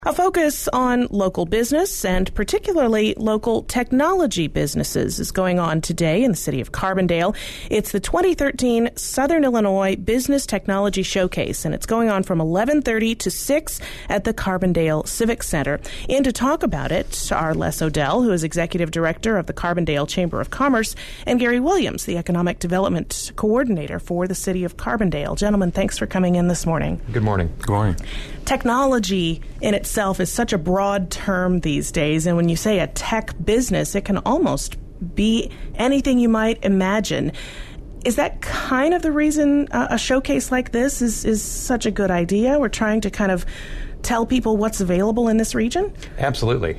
A focus on local business and particularly local technology businesses is going on today in the city of Carbondale. It's the 2013 Southern Illinois Business Technology Showcase, and it's going on from 11:30 to 6 at the Carbondale Civic Center. In to talk about it are Les Odell, who is Executive Director of the Carbondale Chamber of Commerce, and Gary Williams, the Economic Development Coordinator for the city of Carbondale. Gentlemen, thanks for coming in this morning. Good morning. Good morning. Technology in itself is such a broad term these days, and when you say a tech business, it can almost be anything you might imagine. Is that kind of the reason a showcase like this is such a good idea? We're trying to kind of tell people what's available in this region? Absolutely.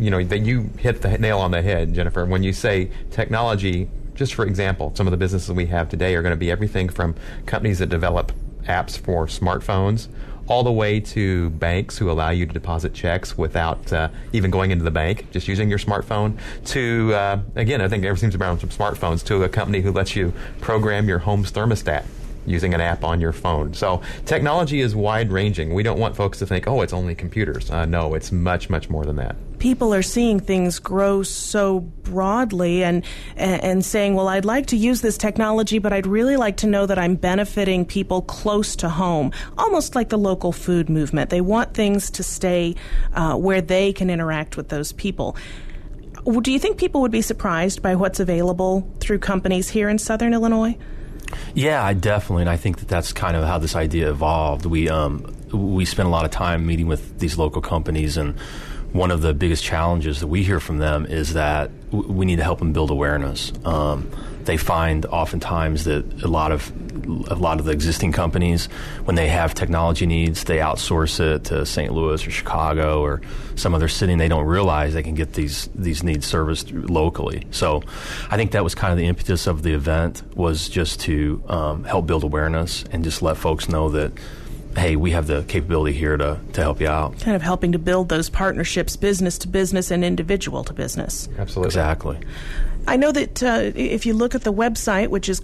You hit the nail on the head, Jennifer. When you say technology, just for example, some of the businesses we have today are going to be everything from companies that develop apps for smartphones all the way to banks who allow you to deposit checks without even going into the bank, just using your smartphone, to, again, I think everything's around from smartphones, to a company who lets you program your home's thermostat using an app on your phone. So technology is wide-ranging. We don't want folks to think, oh, it's only computers. No, it's much, much more than that. People are seeing things grow so broadly and saying, well, I'd like to use this technology, but I'd really like to know that I'm benefiting people close to home, almost like the local food movement. They want things to stay where they can interact with those people. Do you think people would be surprised by what's available through companies here in Southern Illinois? Yeah, I definitely, and I think that's kind of how this idea evolved. We spent a lot of time meeting with these local companies, and one of the biggest challenges that we hear from them is that we need to help them build awareness. They find oftentimes that a lot of the existing companies, when they have technology needs, they outsource it to St. Louis or Chicago or some other city, and they don't realize they can get these needs serviced locally. So I think that was kind of the impetus of the event, was just to help build awareness and just let folks know that, hey, we have the capability here to help you out. Kind of helping to build those partnerships, business to business and individual to business. Absolutely. Exactly. I know that if you look at the website, which is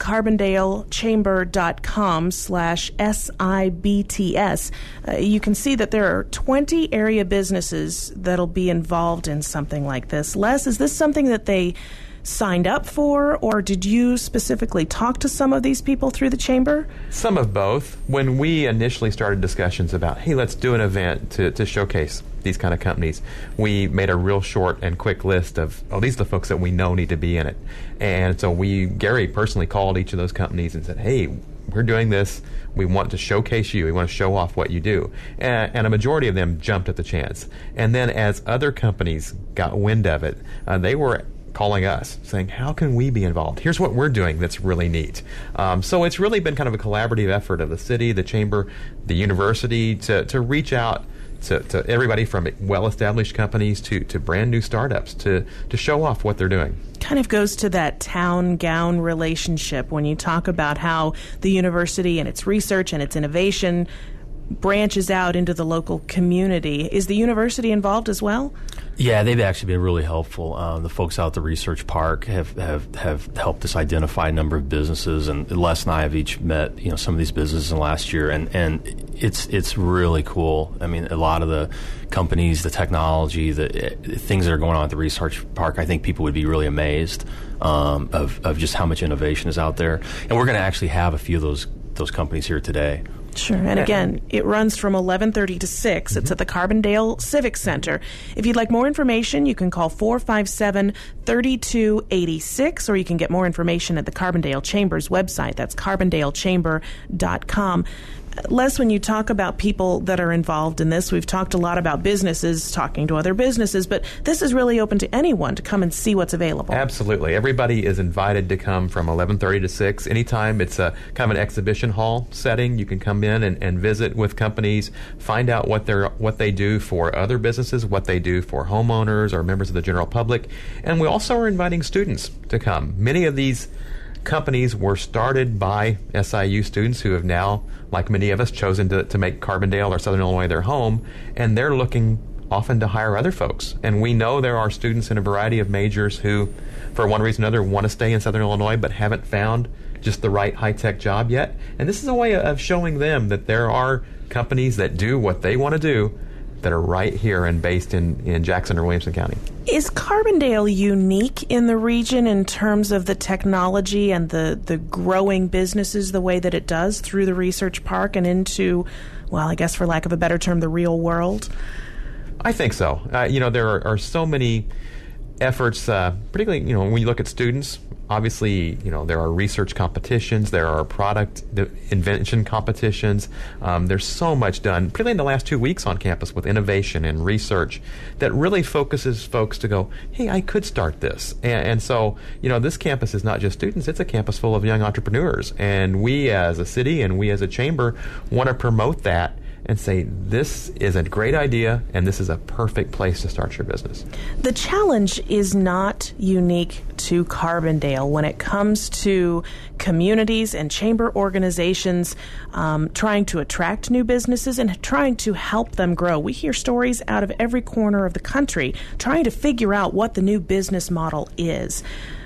carbondalechamber.com/SIBTS, you can see that there are 20 area businesses that'll be involved in something like this. Les, is this something that they signed up for, or did you specifically talk to some of these people through the chamber? Some of both. When we initially started discussions about, hey, let's do an event to showcase these kind of companies, we made a real short and quick list of, these are the folks that we know need to be in it. And so Gary personally called each of those companies and said, hey, we're doing this. We want to showcase you. We want to show off what you do. And a majority of them jumped at the chance. And then as other companies got wind of it, they were calling us, saying, how can we be involved? Here's what we're doing that's really neat. So it's really been kind of a collaborative effort of the city, the chamber, the university to reach out to everybody from well-established companies to brand new startups to show off what they're doing. Kind of goes to that town-gown relationship when you talk about how the university and its research and its innovation branches out into the local community. Is the university involved as well? Yeah, they've actually been really helpful. The folks out at the Research Park have helped us identify a number of businesses, and Les and I have each met some of these businesses in the last year, and it's really cool. I mean, a lot of the companies, the technology, the things that are going on at the Research Park, I think people would be really amazed of just how much innovation is out there. And we're going to actually have a few of those companies here today. Sure. And again, it runs from 11:30 to 6. It's at the Carbondale Civic Center. If you'd like more information, you can call 457-3286, or you can get more information at the Carbondale Chamber's website. That's carbondalechamber.com. Les, when you talk about people that are involved in this, we've talked a lot about businesses talking to other businesses, but this is really open to anyone to come and see what's available. Absolutely. Everybody is invited to come from 11:30 to 6. Anytime. It's a kind of an exhibition hall setting. You can come in and visit with companies, find out what they do for other businesses, what they do for homeowners or members of the general public. And we also are inviting students to come. Many of these companies were started by SIU students who have now, like many of us, chosen to make Carbondale or Southern Illinois their home, and they're looking often to hire other folks. And we know there are students in a variety of majors who, for one reason or another, want to stay in Southern Illinois but haven't found just the right high-tech job yet. And this is a way of showing them that there are companies that do what they want to do that are right here and based in Jackson or Williamson County. Is Carbondale unique in the region in terms of the technology and the growing businesses the way that it does through the research park and into, well, I guess for lack of a better term, the real world? I think so. There are so many efforts, particularly, when you look at students. Obviously, there are research competitions, there are product invention competitions. There's so much done, particularly in the last 2 weeks on campus with innovation and research that really focuses folks to go, hey, I could start this. And so, this campus is not just students, it's a campus full of young entrepreneurs. And we as a city and we as a chamber want to promote that and say, this is a great idea, and this is a perfect place to start your business. The challenge is not unique to Carbondale when it comes to communities and chamber organizations trying to attract new businesses and trying to help them grow. We hear stories out of every corner of the country trying to figure out what the new business model is.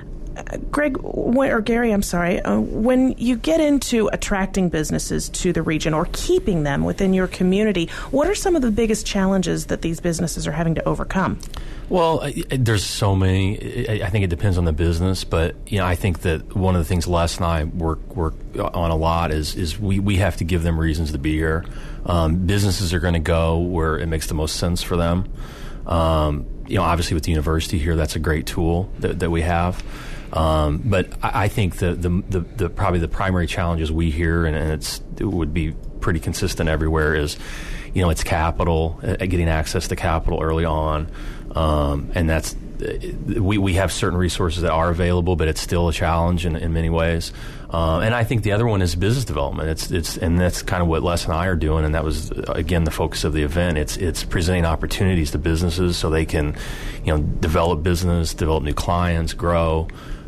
Gary, I'm sorry, when you get into attracting businesses to the region or keeping them within your community, what are some of the biggest challenges that these businesses are having to overcome? Well, there's so many. I think it depends on the business, but I think that one of the things Les and I work on a lot is we have to give them reasons to be here. Businesses are going to go where it makes the most sense for them. Obviously with the university here, that's a great tool that we have. But I think the probably the primary challenges we hear, and it would be pretty consistent everywhere, is it's capital, getting access to capital early on, and that's we have certain resources that are available, but it's still a challenge in many ways. And I think the other one is business development. And that's kind of what Les and I are doing, and that was again the focus of the event. It's presenting opportunities to businesses so they can develop business, develop new clients, grow.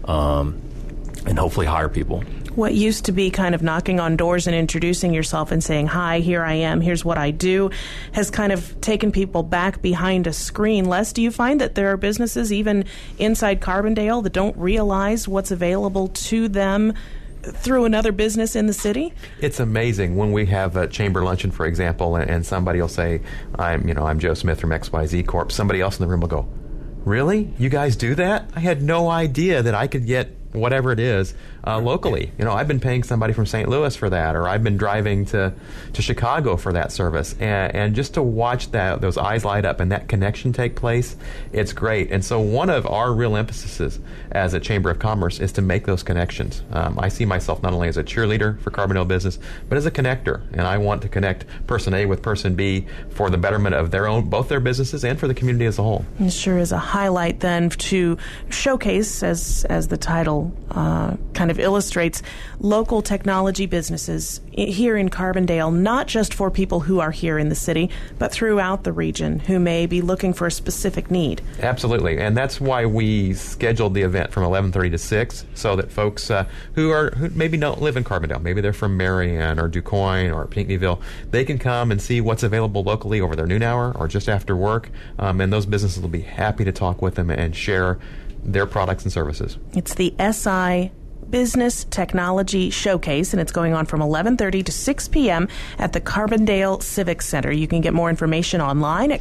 And hopefully hire people. What used to be kind of knocking on doors and introducing yourself and saying, hi, here I am, here's what I do, has kind of taken people back behind a screen. Les, do you find that there are businesses even inside Carbondale that don't realize what's available to them through another business in the city? It's amazing when we have a chamber luncheon, for example, and somebody will say, I'm Joe Smith from XYZ Corp. Somebody else in the room will go, really? You guys do that? I had no idea that I could get whatever it is locally. I've been paying somebody from St. Louis for that, or I've been driving to Chicago for that service. And just to watch those eyes light up and that connection take place, it's great. And so one of our real emphases as a Chamber of Commerce is to make those connections. I see myself not only as a cheerleader for Carbondale business, but as a connector. And I want to connect person A with person B for the betterment of both their businesses and for the community as a whole. It sure is a highlight then to showcase, as the title kind of illustrates, local technology businesses here in Carbondale, not just for people who are here in the city, but throughout the region who may be looking for a specific need. Absolutely, and that's why we scheduled the event from 11:30 to 6, so that folks who maybe don't live in Carbondale, maybe they're from Marion or DuQuoin or Pinckneyville, they can come and see what's available locally over their noon hour or just after work, and those businesses will be happy to talk with them and share their products and services. It's the SI Business Technology Showcase, and it's going on from 11:30 to 6 p.m. at the Carbondale Civic Center. You can get more information online at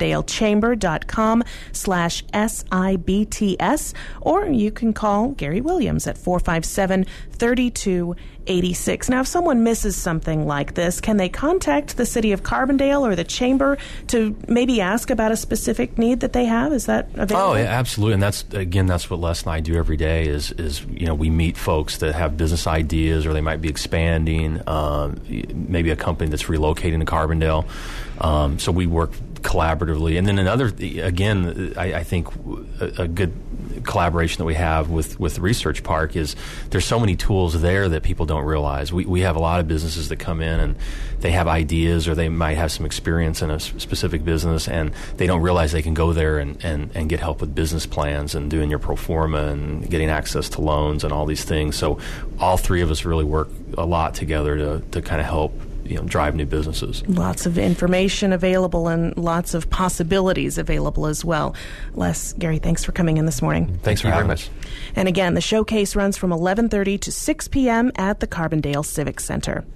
carbondalechamber.com/SIBTS, or you can call Gary Williams at 457-3286. Now, if someone misses something like this, can they contact the City of Carbondale or the Chamber to maybe ask about a specific need that they have? Is that available? Oh, yeah, absolutely. And that's what Les and I do every day is we meet folks that have business ideas, or they might be expanding, maybe a company that's relocating to Carbondale. So we work collaboratively. And then I think a good collaboration that we have with the Research Park is there's so many tools there that people don't realize. We have a lot of businesses that come in and they have ideas, or they might have some experience in a specific business, and they don't realize they can go there and get help with business plans and doing your pro forma and getting access to loans and all these things. So all three of us really work a lot together to kind of help drive new businesses. Lots of information available and lots of possibilities available as well. Les, Gary, thanks for coming in this morning. Thanks for having us. And again, the showcase runs from 11:30 to 6 p.m. at the Carbondale Civic Center.